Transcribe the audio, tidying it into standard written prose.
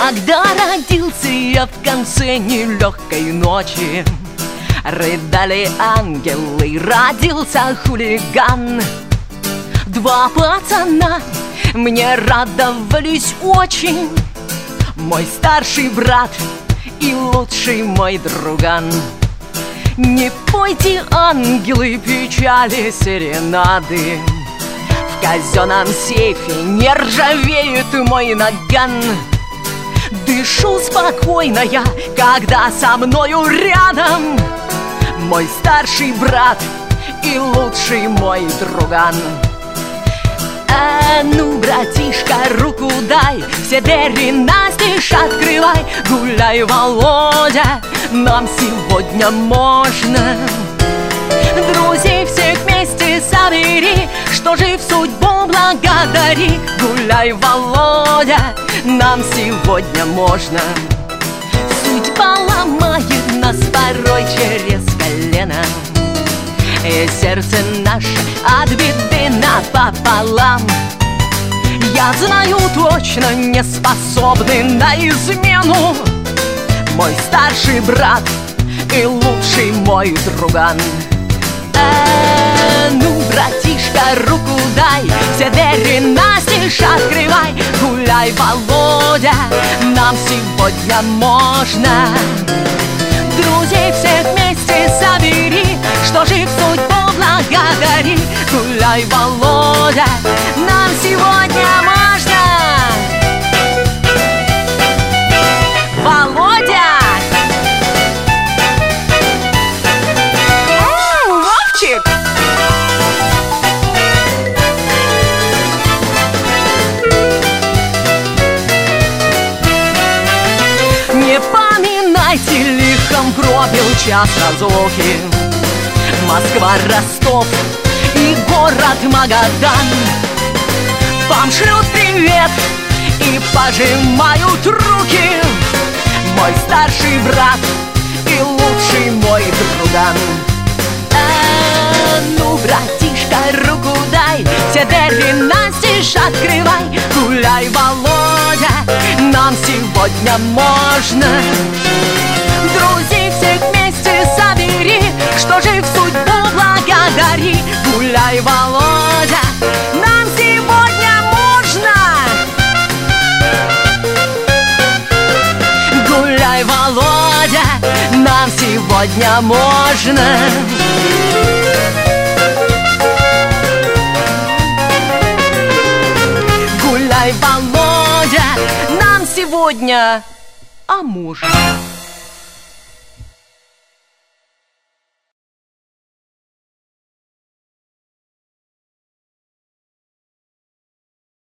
Когда родился я в конце нелегкой ночи, рыдали ангелы, родился хулиган. Два пацана мне радовались очень, мой старший брат и лучший мой друган. Не пойте, ангелы, печали серенады, в казенном сейфе не ржавеет мой наган. Дышу спокойно я, когда со мною рядом мой старший брат и лучший мой друган. Ну, братишка, руку дай, все двери настежь открывай. Гуляй, Володя, нам сегодня можно. Друзей всех вместе собери, что жив судьбу благодари. Гуляй, Володя, нам сегодня можно. Судьба ломает нас порой через колено, и сердце наше от беды напополам. Я знаю точно, не способны на измену мой старший брат и лучший мой друган. Ну, братишка, руку дай, все двери настежь открывай. Гуляй, Володя, нам сегодня можно. Друзей всех вместе собери, что жив судьбу благодари. Гуляй, Володя, нам сегодня можно. Володя! Вовчик! Не поминайте лихом, пробил час разлуки. Москва, Ростов и город Магадан вам шлют привет и пожимают руки мой старший брат и лучший мой друган. Ну, братишка, руку дай, все двери настежь открывай. Гуляй, Володя, нам сегодня можно. Друзей всех вместе собери, что жив судьбу благодари. Гуляй, Володя, нам сегодня можно. Гуляй, Володя, нам сегодня можно. Гуляй, Володя, нам сегодня можно.